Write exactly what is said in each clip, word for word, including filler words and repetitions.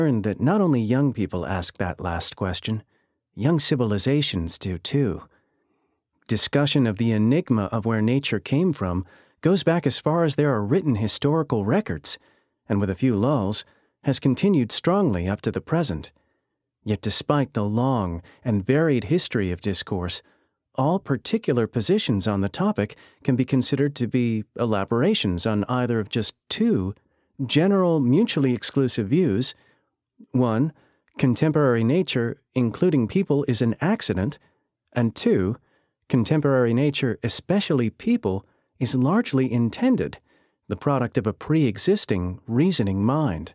learned that not only young people ask that last question, young civilizations do too. Discussion of the enigma of where nature came from goes back as far as there are written historical records, and with a few lulls, has continued strongly up to the present. Yet despite the long and varied history of discourse, all particular positions on the topic can be considered to be elaborations on either of just two general mutually exclusive views. One, contemporary nature, including people, is an accident, and two, contemporary nature, especially people, is largely intended, the product of a pre-existing reasoning mind.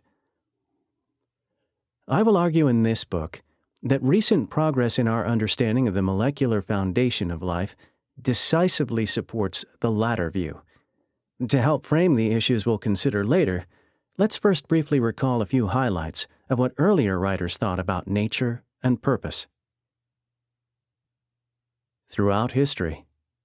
I will argue in this book that recent progress in our understanding of the molecular foundation of life decisively supports the latter view. To help frame the issues we'll consider later, let's first briefly recall a few highlights of what earlier writers thought about nature and purpose. Throughout history,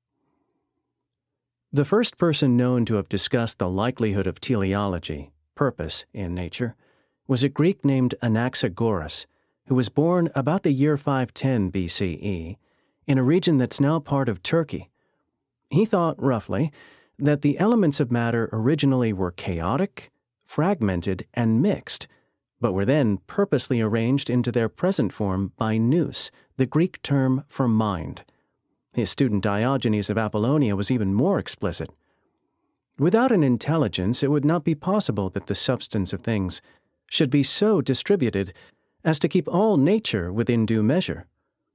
the first person known to have discussed the likelihood of teleology, purpose, in nature, was a Greek named Anaxagoras, who was born about the year five ten B C E in a region that's now part of Turkey. He thought, roughly, that the elements of matter originally were chaotic, fragmented, and mixed, but were then purposely arranged into their present form by nous, the Greek term for mind. His student Diogenes of Apollonia was even more explicit. Without an intelligence, it would not be possible that the substance of things should be so distributed as to keep all nature within due measure.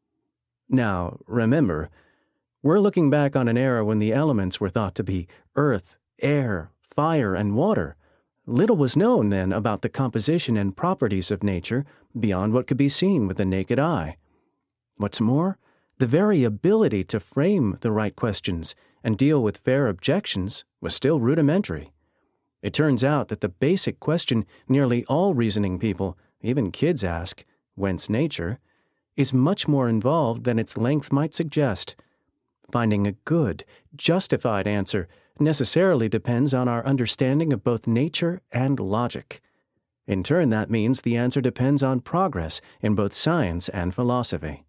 Now, remember, we're looking back on an era when the elements were thought to be earth, air, fire, and water. Little was known then about the composition and properties of nature beyond what could be seen with the naked eye. What's more, the very ability to frame the right questions and deal with fair objections was still rudimentary. It turns out that the basic question nearly all reasoning people, even kids, ask, whence nature, is much more involved than its length might suggest. Finding a good, justified answer necessarily depends on our understanding of both nature and logic. In turn, that means the answer depends on progress in both science and philosophy.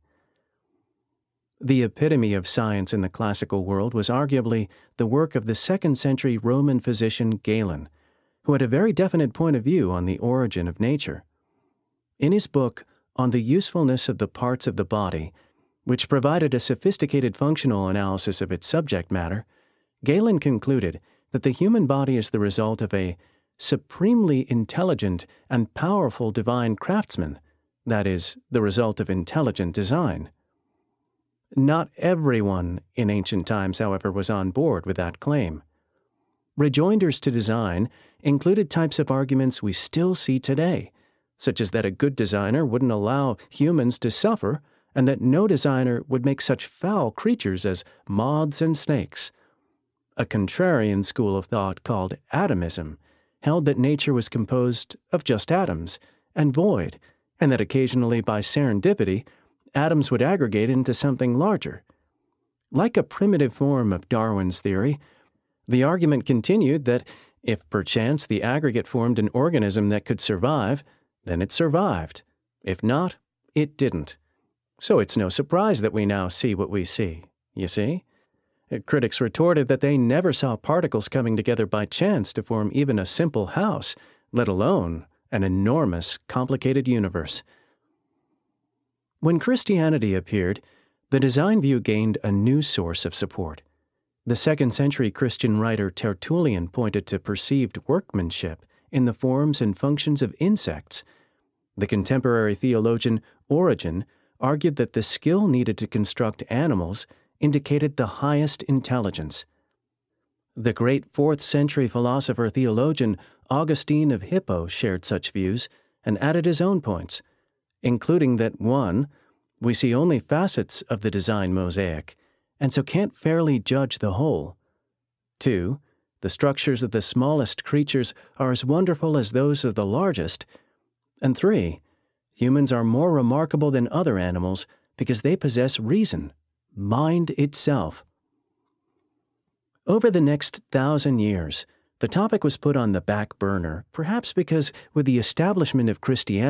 The epitome of science in the classical world was arguably the work of the second century Roman physician Galen, who had a very definite point of view on the origin of nature. In his book On the Usefulness of the Parts of the Body, which provided a sophisticated functional analysis of its subject matter, Galen concluded that the human body is the result of a supremely intelligent and powerful divine craftsman, that is, the result of intelligent design. Not everyone in ancient times, however, was on board with that claim. Rejoinders to design included types of arguments we still see today, such as that a good designer wouldn't allow humans to suffer and that no designer would make such foul creatures as moths and snakes. A contrarian school of thought called atomism held that nature was composed of just atoms and void, and that occasionally by serendipity, atoms would aggregate into something larger. Like a primitive form of Darwin's theory, the argument continued that if perchance the aggregate formed an organism that could survive, then it survived. If not, it didn't. So it's no surprise that we now see what we see, you see? Critics retorted that they never saw particles coming together by chance to form even a simple house, let alone an enormous, complicated universe. When Christianity appeared, the design view gained a new source of support. The second century Christian writer Tertullian pointed to perceived workmanship in the forms and functions of insects. The contemporary theologian Origen argued that the skill needed to construct animals indicated the highest intelligence. The great fourth century philosopher-theologian Augustine of Hippo shared such views and added his own points, including that one, we see only facets of the design mosaic, and so can't fairly judge the whole. Two, the structures of the smallest creatures are as wonderful as those of the largest. And three, humans are more remarkable than other animals because they possess reason, mind itself. Over the next thousand years, the topic was put on the back burner, perhaps because with the establishment of Christianity,